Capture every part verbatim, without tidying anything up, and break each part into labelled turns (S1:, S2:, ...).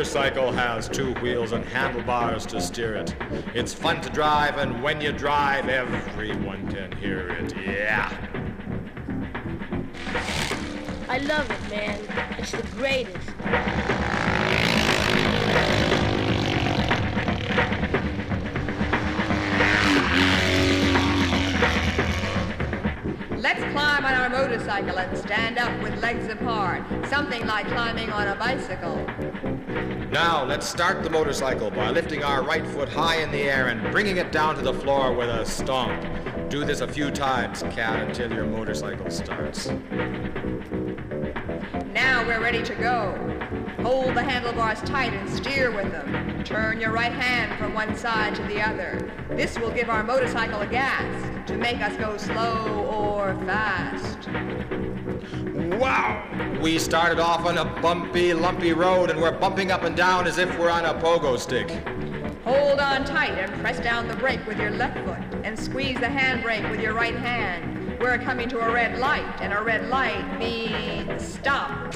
S1: motorcycle has two wheels and handlebars to steer it. It's fun to drive, and when you drive, everyone can hear it. Yeah.
S2: I love it, man. It's the greatest.
S3: Let's climb on our motorcycle and stand up with legs apart. Something like climbing on a bicycle.
S1: Now, let's start the motorcycle by lifting our right foot high in the air and bringing it down to the floor with a stomp. Do this a few times, cat, until your motorcycle starts.
S3: Now we're ready to go. Hold the handlebars tight and steer with them. Turn your right hand from one side to the other. This will give our motorcycle a gas to make us go slow or fast.
S1: Wow! We started off on a bumpy, lumpy road, and we're bumping up and down as if we're on a pogo stick.
S3: Hold on tight and press down the brake with your left foot and squeeze the handbrake with your right hand. We're coming to a red light, and a red light means stop.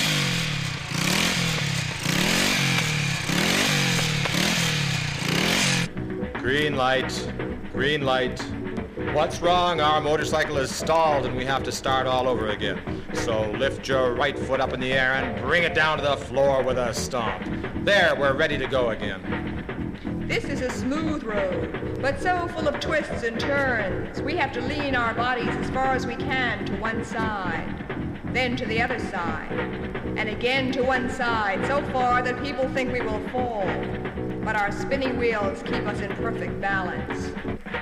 S1: Green light, green light. What's wrong? Our motorcycle is stalled and we have to start all over again. So lift your right foot up in the air and bring it down to the floor with a stomp. There, we're ready to go again.
S3: This is a smooth road, but so full of twists and turns. We have to lean our bodies as far as we can to one side, then to the other side, and again to one side, so far that people think we will fall. But our spinning wheels keep us in perfect balance.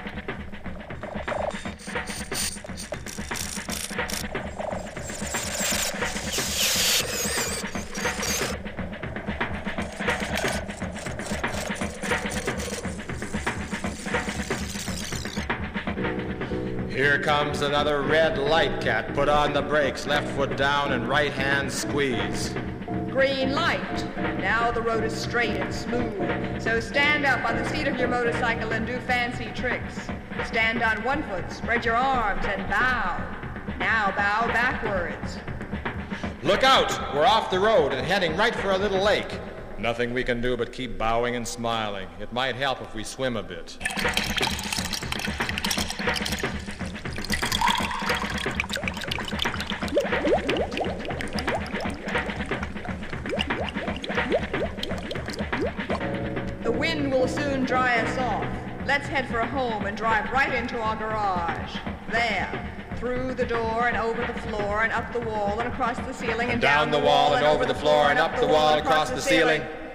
S1: Here comes another red light, cat. Put on the brakes, left foot down and right hand squeeze.
S3: Green light. Now the road is straight and smooth. So stand up on the seat of your motorcycle and do fancy tricks. Stand on one foot, spread your arms and bow. Now bow backwards.
S1: Look out! We're off the road and heading right for a little lake. Nothing we can do but keep bowing and smiling. It might help if we swim a bit.
S3: The wind will soon dry us off. Let's head for home and drive right into our garage. There, through the door and over the floor and up the wall and across the ceiling and,
S1: and down, down the wall and over the floor and up the wall and across the ceiling.